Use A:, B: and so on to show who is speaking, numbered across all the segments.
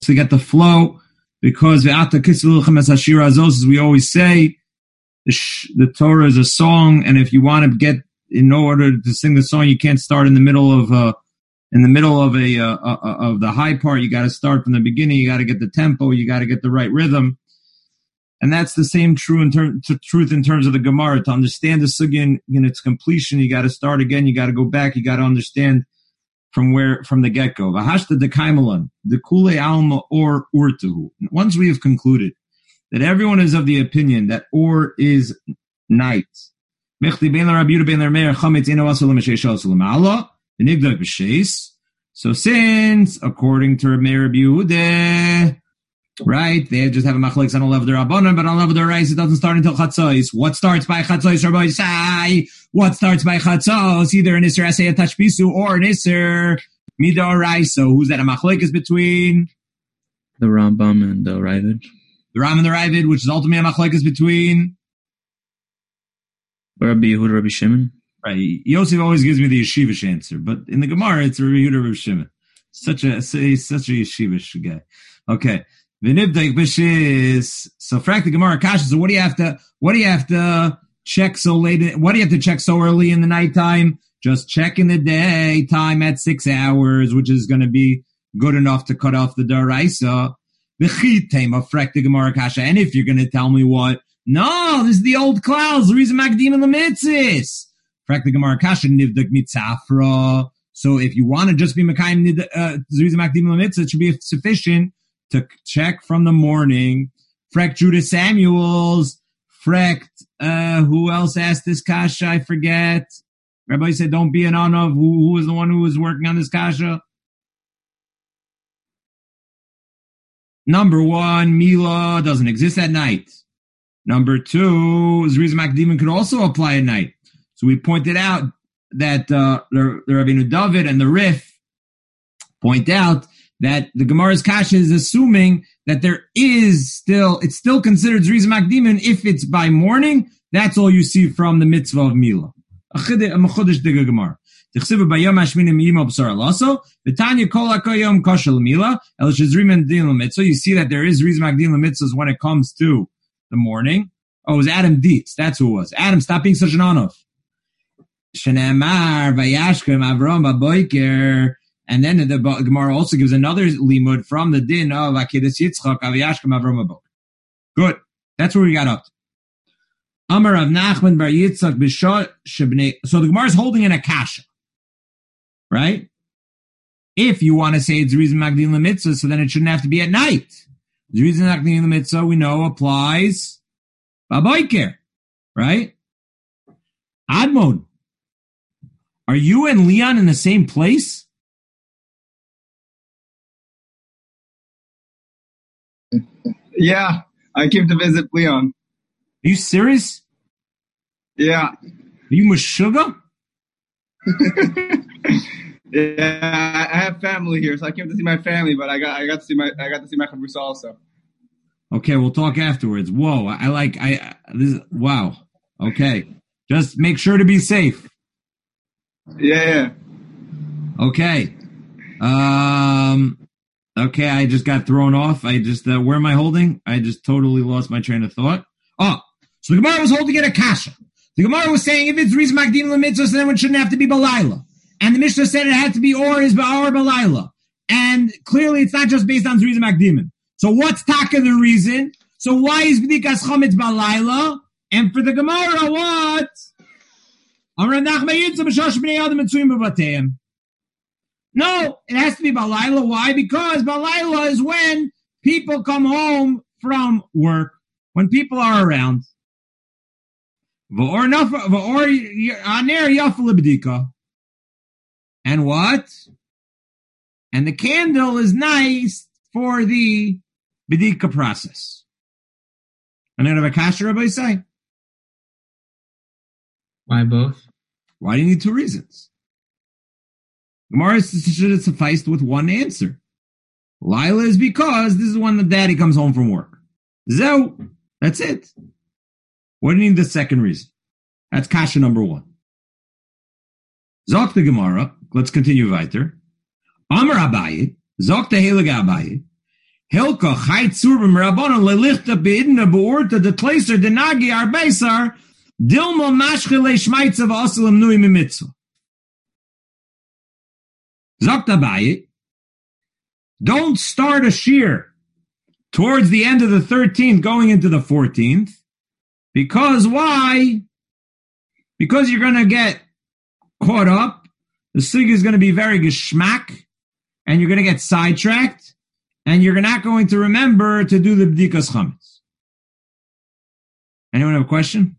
A: to get the flow, because as we always say, the Torah is a song, and if you want to get, in order to sing the song, you can't start in the middle of of the high part. You got to start from the beginning. You got to get the tempo. You got to get the right rhythm. And that's the same truth in terms of the Gemara. To understand the sugya in its completion, you got to start again. You got to go back. You got to understand from the get-go. V'hashta dekaimelan, the kule alma or urtuhu. Once we have concluded that everyone is of the opinion that or is night. So since, according to Rabbi Yehuda, right, they just have a machlokes on Olav Rabbanan, but on Olav Reis it doesn't start until Chatzos. What starts by Chatzos, Rabbi Yisai? What starts by Chatzos? Either an Isser Aseh Tashbisu or an Isser Midor. So who's that a machlokes between?
B: The Rambam and the Ravid.
A: The Ram and the Ravid, which is ultimately a machlokes between
B: Rabbi Yehuda, Rabbi Shimon.
A: Right. Yosef always gives me the yeshivish answer, but in the Gemara, it's Rabbi Yehuda, Rabbi Shimon. Such a yeshivish guy. Okay. V'nibdek b'shis. So, frak the Gemara kasha. So, what do you have to check so late? What do you have to check so early in the nighttime? Just check in the daytime at 6 hours, which is going to be good enough to cut off the daraisa. V'chitem frak the Gemara kasha. And if you're going to tell me what? No, this is the old clouds. The reason Makdim and the mitzvahs. Frak the Gemara kasha nivdek mitzafra. So, if you want to just be Mekayim the reason Makdim and the mitzvahs, it should be sufficient to check from the morning. Frekt Judah Samuels. Frekt, who else asked this kasha? I forget. Rabbi said, don't be an Anav. Who was the one who was working on this kasha? Number one, Mila doesn't exist at night. Number two, Zriz Makdiman could also apply at night. So we pointed out that the Rabbeinu David and the Rif point out that the Gemara's kasha is assuming that there is it's still considered Zriz Makdiman if it's by morning. That's all you see from the mitzvah of Mila. A mechudesh diga Gemara. Tichsiva bayom hashminim yimo b'sar alaso. V'tanya kol hakoyom kosher l'mila. El shezrim and din l'mitzvah. You see that there is Zriz Makdim l'mitzvahs when it comes to the morning. Oh, it was Adam Dietz. That's who it was. Adam, stop being such an onof. Shenemar vayashkem avrom b'boiker. And then the Gemara also gives another limud from the din of Akedas Yitzchak Aviyashkem Avram Abok. Good. That's where we got up to. Amar of Nachman bar Yitzchak b'shot shebnei. So the Gemara is holding in a kasha, right? If you want to say it's the reason Magdin Lemitzvah, so then it shouldn't have to be at night. The reason Magdin Lemitzvah we know applies Baboiker, right? Admon, are you and Leon in the same place?
C: Yeah, I came to visit Leon.
A: Are you serious?
C: Yeah.
A: Are you Meshuggah?
C: Yeah, I have family here, so I came to see my family, but I got to see my Chavrus also.
A: Okay, we'll talk afterwards. Whoa, wow. Okay. Just make sure to be safe.
C: Yeah.
A: Okay. Okay, I just got thrown off. Where am I holding? I just totally lost my train of thought. Oh, so the Gemara was holding it a kasha. The Gemara was saying if it's Riz Magdim Lemitzvah, so then it shouldn't have to be Balayla. And the Mishnah said it had to be or is Ba'ar Balayla. And clearly it's not just based on Riz Magdimin. So what's taka the reason? So why is B'dikas Chometz Balayla? And for the Gemara, what? No, it has to be Balayla. Why? Because Balayla is when people come home from work, when people are around. And what? And the candle is nice for the B'dika process. And then have a kasha, Rabbi say.
B: Why both?
A: Why do you need two reasons? Gemara should have sufficed with one answer. Lila is because this is when the daddy comes home from work. So, that's it. What do you need the second reason? That's kasha number one. Zok the Gemara. Let's continue weiter. Amar Abaye. Zok the Heilige Abaye. Hilka chaitzur b'merabonon lelichta beidna beurta detleiser denagi arbeisar dilma mashchele shmeitza v'asalim nui mimitzvah. Zok Abaye, don't start a shear towards the end of the 13th going into the 14th. Because why? Because you're going to get caught up. The sig is going to be very geschmack, and you're going to get sidetracked, and you're not going to remember to do the bdikas chametz. Anyone have a question?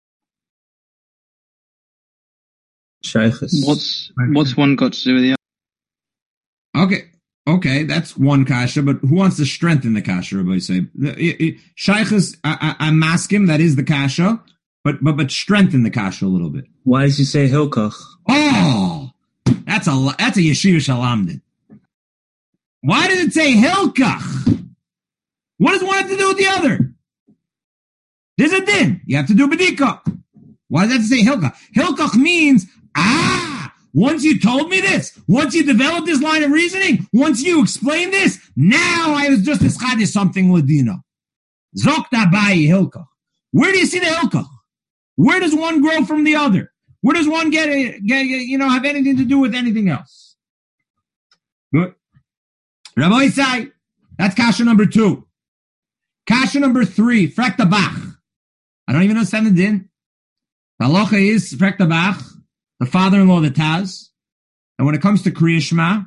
B: Shaykhus.
C: What's one got to do with the other?
A: Okay, that's one kasha, but who wants to strengthen the kasha, Rabbi say? Shaykhus, I'm masking, that is the kasha, but strengthen the kasha a little bit.
B: Why does he say Hilkach?
A: Oh, that's a yeshiva shalamdin. Why did it say Hilkach? What does one have to do with the other? There's a din. You have to do bedika. Why does that say Hilkach? Hilkach means, once you told me this, once you developed this line of reasoning, once you explained this, now I was just as chadish something ladino. Zok Abaye Hilkach. Where do you see the Hilkach? Where does one grow from the other? Where does one get have anything to do with anything else? Good. Rabbi Isai, that's kasha number 2. Kasha number 3, Frekta Bach. I don't even understand the din. The halacha is Frekta Bach, the father-in-law of the Taz. And when it comes to Kriya Shema,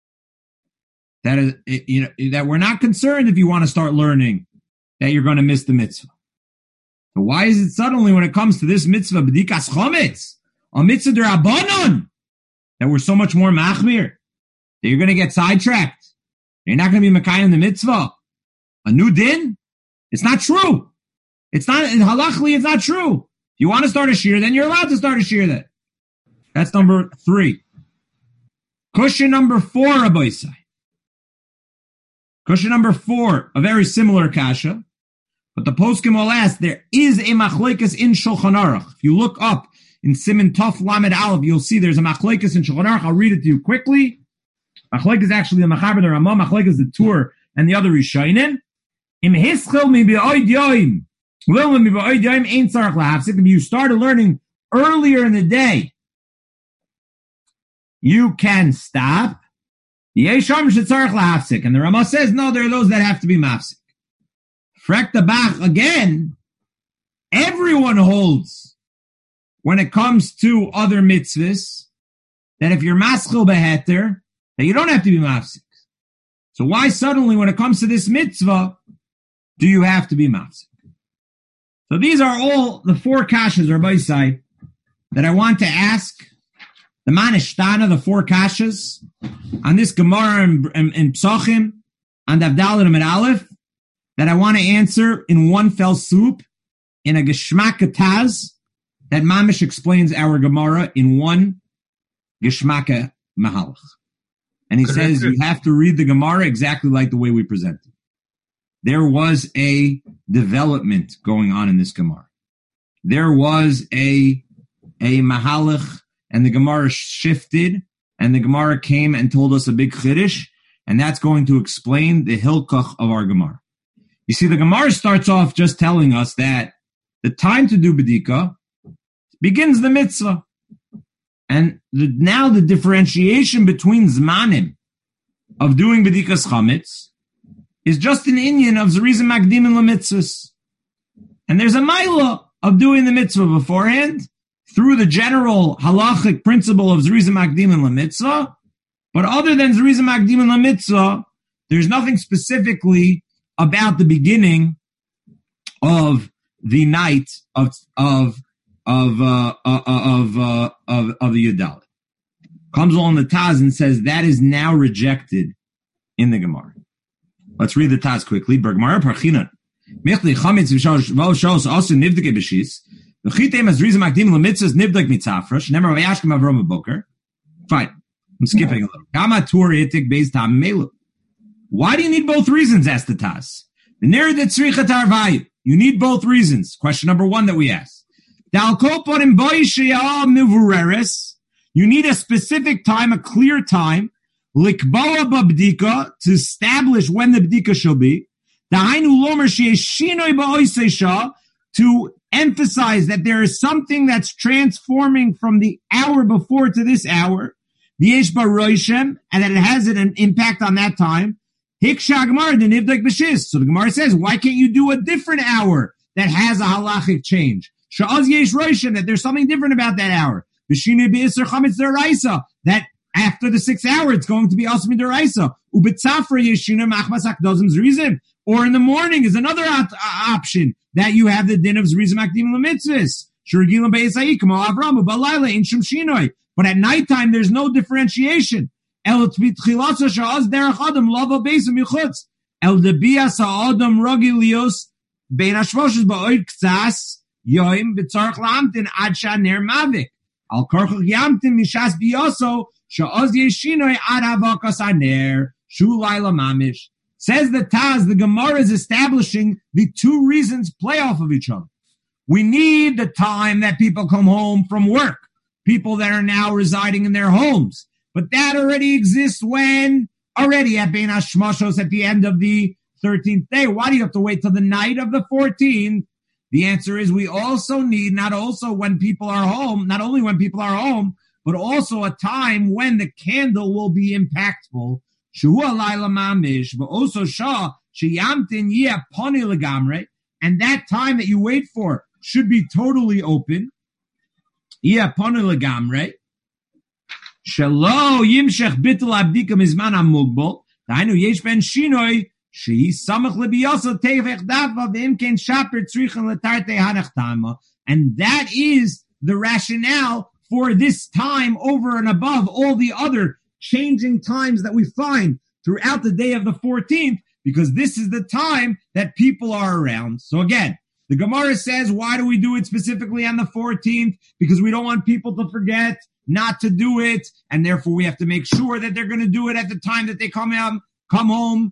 A: that we're not concerned if you want to start learning that you're going to miss the mitzvah. So why is it suddenly when it comes to this mitzvah, b'dikas chometz, a mitzvah d'Rabbanon, that we're so much more machmir, that you're going to get sidetracked? You're not going to be mekayim the mitzvah. A new din? It's not true. It's not, in halachli, it's not true. If you want to start a shir, then you're allowed to start a shir then. That's number 3. Question number 4, Rabbi Isai. Question number 4, a very similar kasha. But the poskim will ask, there is a machlekes in Shulchan Aruch. If you look up in Siman Tov Lamed Aleph, you'll see there's a machlekes in Shulchan Aruch. I'll read it to you quickly. Machlekes is actually the Machaber, the Ramah, machlekes the Tur, and the other Rishonim. Im hischel mi be'oid yoim. Lilma mi be'oid yoim ein tzarech lahafsik. If you started learning earlier in the day, you can stop. Yesham shetzarech lahafsik. And the Ramah says, no, there are those that have to be mafsik. Frekta Bach, again, everyone holds, when it comes to other mitzvahs, that if you're maschil beheter, that you don't have to be mafsik. So why suddenly, when it comes to this mitzvah, do you have to be mafsik? So these are all the 4 kashas, Rabbi Isai, that I want to ask the Manishtana, the 4 kashas, on this Gemara in Psachim, on Davdalit and Aleph, that I want to answer in one fell swoop, in a Geshmak Taz, that Mamish explains our Gemara in one Geshmak Mahalach. And he says you have to read the Gemara exactly like the way we present it. There was a development going on in this Gemara. There was a Mahalach, and the Gemara shifted, and the Gemara came and told us a big chiddush, and that's going to explain the hilkach of our Gemara. You see, the Gemara starts off just telling us that the time to do bedika begins the mitzvah. And now the differentiation between zmanim of doing bedikas chametz is just an inyan of zrizim makdim and lemitzvahs. And there's a maila of doing the mitzvah beforehand through the general halachic principle of zrizim makdim and lemitzvah. But other than zrizim makdim and lemitzvah, there's nothing specifically about the beginning of the night of the Yudalit. Comes along the Taz and says that is now rejected in the Gemara. Let's read the Taz quickly. Bergmara parchinan. Michli chametz v'shos also nivdike b'shis. V'chitem as rizim akdim l'mitzvahs nivdak mitzafresh. Never v'yashkem avrom v'boker. Fine. I'm skipping a little. Kama tur itik beis tam melu. Why do you need both reasons? Asked the Taz. You need both reasons. Question number 1 that we asked. You need a specific time, a clear time, Likboa babdika, to establish when the bdika shall be. Dahainu lomer she'eshinoi ba'oisei, to emphasize that there is something that's transforming from the hour before to this hour. V'yesh ba'roishem, and that it has an impact on that time. Hiksha Gemara denivdak b'shis. So the Gemara says, why can't you do a different hour that has a halachic change? Sha'az yesh roishem, that there's something different about that hour. V'shinei b'yisr chametz deraisa, that after the 6th hour, it's going to be also midaraisa. Ubetzafra yeshina machmas akdozim's reason. Or in the morning is another option that you have the din of zrizim akdim lemitzvahs. Shurgilam be'esai kamo Avram u'balayla in shum shinoi. But at nighttime, there's no differentiation. El tchilasa sha'az derech adam lava beisim yichutz. El debias ha'adam ragilios bein hashvoshes ba'oid ktsas yoim b'tzarech la'amtin ad sha'ner mavik. Al karchach yamtin mishas biyoso sha'az yeshinoi ad havakas aner shu laila mamish. Says the Taz, the Gemara is establishing the two reasons play off of each other. We need the time that people come home from work, people that are now residing in their homes. But that already exists when? Already at Bein HaShmashos at the end of the 13th day. Why do you have to wait till the night of the 14th? The answer is we also need not only when people are home, but also a time when the candle will be impactful. Shehu alayla mamish, but also shah sheyamtin yeh poni legamre, and that time that you wait for should be totally open. Yeh poni legamre. Shelo yimshech bitul abdika mizman hamugbal. Dainu yesh ben shinoi shehi samach lebiyasa tevech dava v'imken shaper tzrichen letarte hanachtama, and that is the rationale for this time over and above all the other changing times that we find throughout the day of the 14th, because this is the time that people are around. So again, the Gemara says, why do we do it specifically on the 14th? Because we don't want people to forget not to do it, and therefore we have to make sure that they're going to do it at the time that they come home.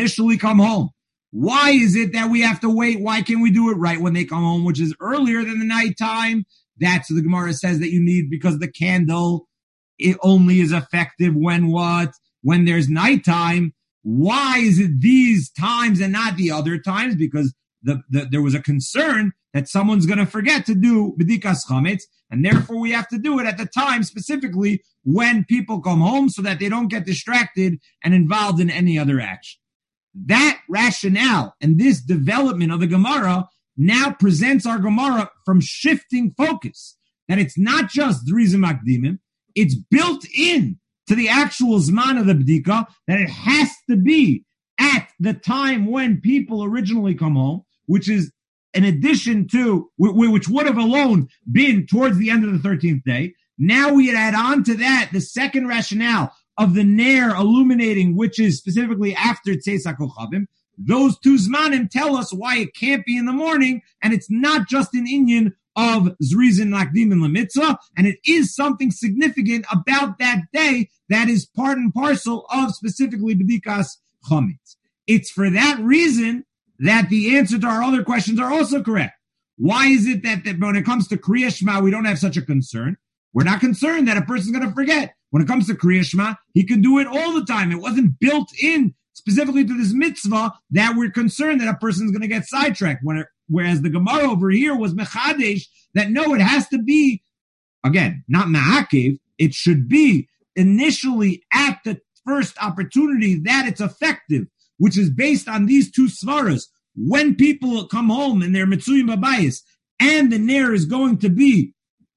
A: Why is it that we have to wait? Why can't we do it right when they come home, which is earlier than the nighttime? That's what the Gemara says that you need, because the candle, it only is effective when there's nighttime. Why is it these times and not the other times? Because there was a concern that someone's going to forget to do b'dikas chametz, and therefore we have to do it at the time specifically when people come home so that they don't get distracted and involved in any other action. That rationale and this development of the Gemara now presents our Gemara from shifting focus, that it's not just Drizim Akdimim, it's built in to the actual Zman of the Bdika, that it has to be at the time when people originally come home, which is in addition to, which would have alone been towards the end of the 13th day. Now we add on to that the second rationale of the Ner illuminating, which is specifically after Tzeis HaKochavim. Those two Zmanim tell us why it can't be in the morning, and it's not just an inyan of Zrizin Lakdim and Lemitzah, and it is something significant about that day that is part and parcel of specifically B'dikas Chametz. It's for that reason that the answer to our other questions are also correct. Why is it that when it comes to Kriya Shema, we don't have such a concern? We're not concerned that a person's going to forget. When it comes to Kriya Shema, he can do it all the time. It wasn't built in specifically to this mitzvah that we're concerned that a person's going to get sidetracked. Whereas the Gemara over here was mechadesh that no, it has to be, again, not ma'akev. It should be initially at the first opportunity that it's effective, which is based on these two svaras. When people come home and they're mitzuyim babayis, and the ner is going to be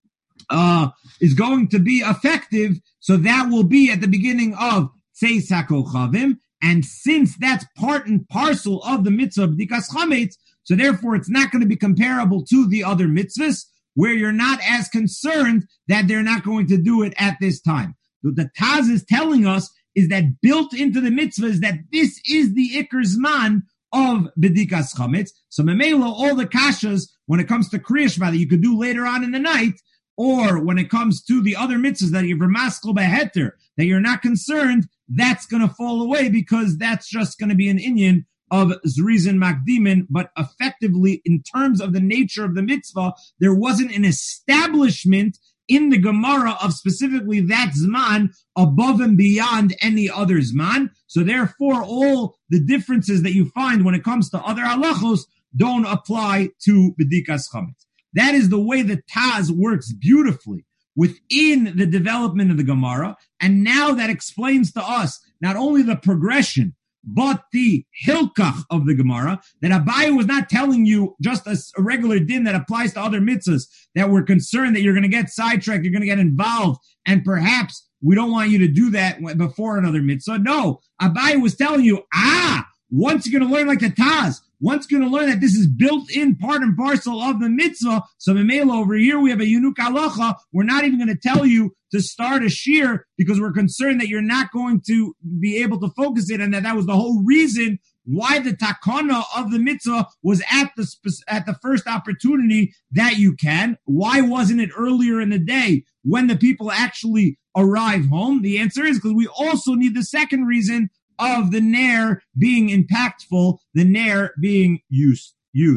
A: effective, so that will be at the beginning of Tzeis HaKochavim. And since that's part and parcel of the mitzvah of B'dikas Chametz, so therefore it's not going to be comparable to the other mitzvahs, where you're not as concerned that they're not going to do it at this time. What the Taz is telling us is that built into the mitzvah is that this is the Iker Zman of B'dikas Chametz. So Memela, all the kashas, when it comes to Kriya Shema that you could do later on in the night, or when it comes to the other mitzvahs that you're vermaskal beheter, that you're not concerned, that's going to fall away, because that's just going to be an inyan of Zrizin Makdimin. But effectively, in terms of the nature of the mitzvah, there wasn't an establishment in the Gemara of specifically that Zman above and beyond any other Zman. So therefore, all the differences that you find when it comes to other halachos don't apply to B'dikas Chametz. That is the way the Taz works beautifully within the development of the Gemara. And now that explains to us not only the progression, but the hilkach of the Gemara, that Abaye was not telling you just a regular din that applies to other mitzvahs, that we're concerned that you're going to get sidetracked, you're going to get involved, and perhaps we don't want you to do that before another mitzvah. No, Abaye was telling you, once you're going to learn like the Taz, once you're going to learn that this is built in part and parcel of the mitzvah, so Memela over here we have a Yunuk Halacha, we're not even going to tell you to start a shir because we're concerned that you're not going to be able to focus it, and that was the whole reason why the takana of the mitzvah was at the first opportunity that you can. Why wasn't it earlier in the day when the people actually arrive home? The answer is because we also need the second reason of the nair being impactful, the nair being used.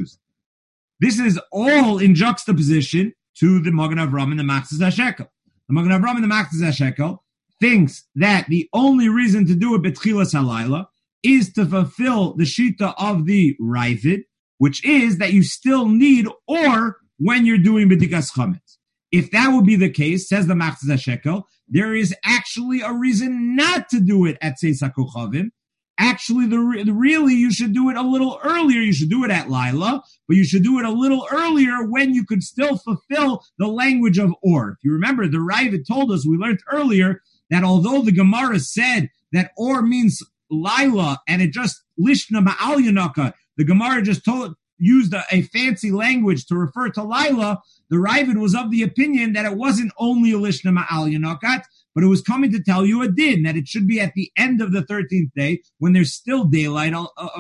A: This is all in juxtaposition to the Magen Avraham and the Machzis HaShekel. The Magen Avraham and the Machzis HaShekel thinks that the only reason to do it betchilas halayla is to fulfill the shita of the Ravid, which is that you still need or when you're doing b'dikas chametz. If that would be the case, says the Machzis HaShekel, there is actually a reason not to do it at Seis HaKochavim. Actually, really, you should do it a little earlier. You should do it at Laila, but you should do it a little earlier when you could still fulfill the language of Or. If you remember, the Ravid told us, we learned earlier, that although the Gemara said that Or means Laila, and it just Lishna Ma'al Yanaka, the Gemara just used a fancy language to refer to Laila, the Ravid was of the opinion that it wasn't only a Lishna Ma'al Yanakat, but it was coming to tell you a din, that it should be at the end of the 13th day, when there's still daylight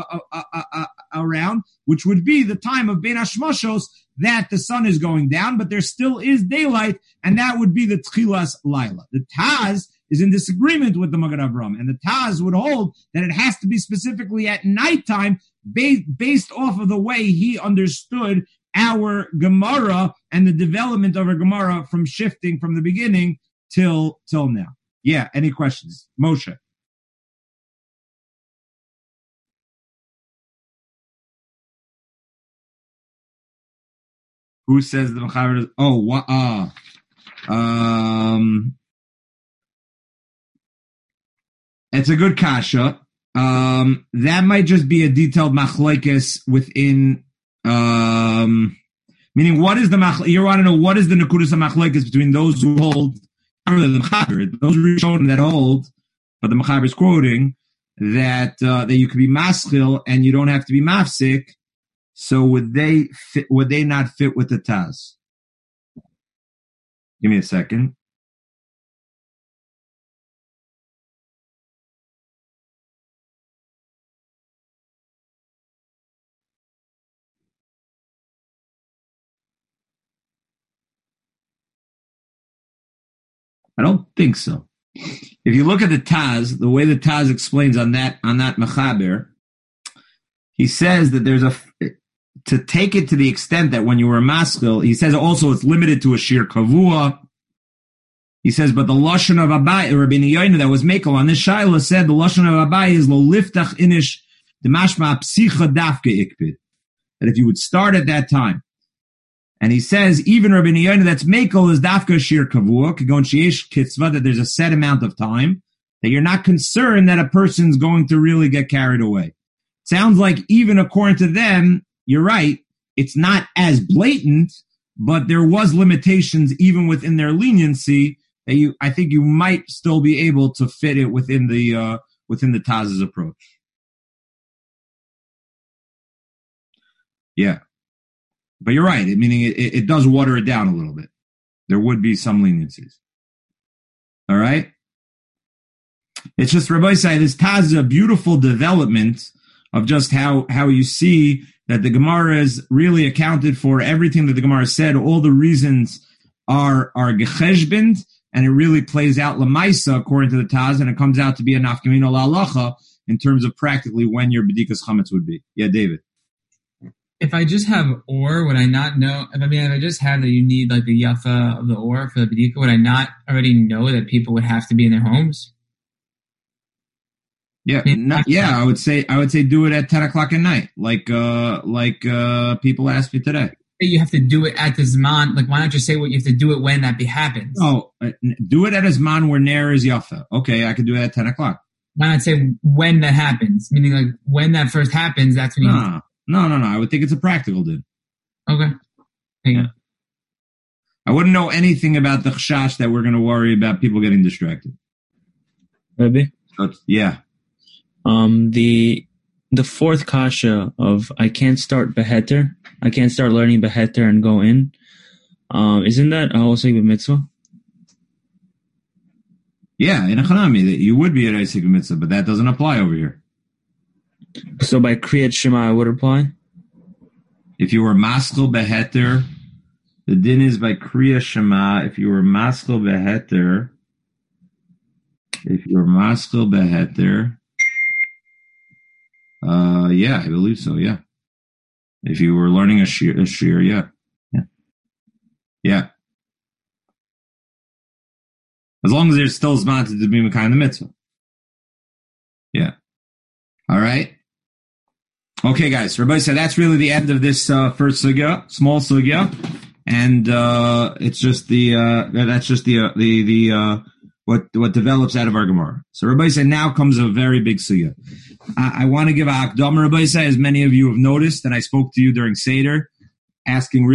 A: around, which would be the time of Ben Hashmashos, that the sun is going down, but there still is daylight, and that would be the Tchilas Laila. The Taz is in disagreement with the Magen Avraham, and the Taz would hold that it has to be specifically at nighttime, based off of the way he understood our Gemara and the development of our Gemara from shifting from the beginning till now. Yeah, any questions? Moshe. Who says the Mechaber is... it's a good kasha. That might just be a detailed machlokes within... meaning, what is the you want to know what is the nekudas of machlokes between those who hold... the Mechaber, those Rishonim that hold, but the Mechaber is quoting that you could be maschil and you don't have to be mafsik. So would they not fit with the Taz? Give me a second. I don't think so. If you look at the Taz, the way the Taz explains on that Mechaber, he says that there's to take it to the extent that when you were maskil, he says also it's limited to a shir kavua. He says, but the lashon of Abaye, Rabbeinu Yoina, that was Mekel on this Shaila, said the lashon of Abaye is lo liftach inish demashma psicha dafke ikpid. That if you would start at that time. And he says, even Rabbeinu Yoina, that's Mekel, is dafka shir kavua, kagon sheyesh kitzvah, that there's a set amount of time, that you're not concerned that a person's going to really get carried away. Sounds like even according to them, you're right, it's not as blatant, but there was limitations even within their leniency that I think you might still be able to fit it within the Taz's approach. Yeah. But you're right, meaning it does water it down a little bit. There would be some leniencies. All right? It's just, Rabbi say, this Taz is a beautiful development of just how you see that the Gemara is really accounted for everything that the Gemara said. All the reasons are gecheshbend, and it really plays out lamaisa according to the Taz, and it comes out to be a nafkamino la'alacha in terms of practically when your b'dikas chametz would be. Yeah, David.
B: If I just have or, would I not know? If I just have that you need like the yafa of the or for the bedika, would I not already know that people would have to be in their homes?
A: Yeah, I would say do it at 10 o'clock at night, like people asked me today.
B: You have to do it at the Zman. Like, why not just say what you have to do it when that happens?
A: Oh, do it at a Zman where Ner is Yafa. Okay, I could do it at 10 o'clock.
B: Why not say when that happens? Meaning, like, when that first happens, that's when you...
A: No. I would think it's a practical dude.
B: Okay.
A: Yeah. I wouldn't know anything about the chashash that we're going to worry about people getting distracted.
B: Maybe.
A: Yeah.
B: The fourth kasha of I can't start beheter. I can't start learning beheter and go in. Isn't that also a mitzvah?
A: Yeah, in a chanami, that you would be at Isaac mitzvah, but that doesn't apply over here.
B: So by Kriyat Shema, I would apply?
A: If you were maskil beheter, the din is by Kriyat Shema. If you were maskil beheter, yeah, I believe so, yeah. If you were learning a shir, yeah. As long as there's still zman to be mekayim the mitzvah. Yeah. All right. Okay, guys. Rabbi said that's really the end of this first sugya, small sugya, and it's just what develops out of our Gemara. So Rabbi said now comes a very big sugya. I want to give a hakdama, Rabbi said, as many of you have noticed, and I spoke to you during Seder, asking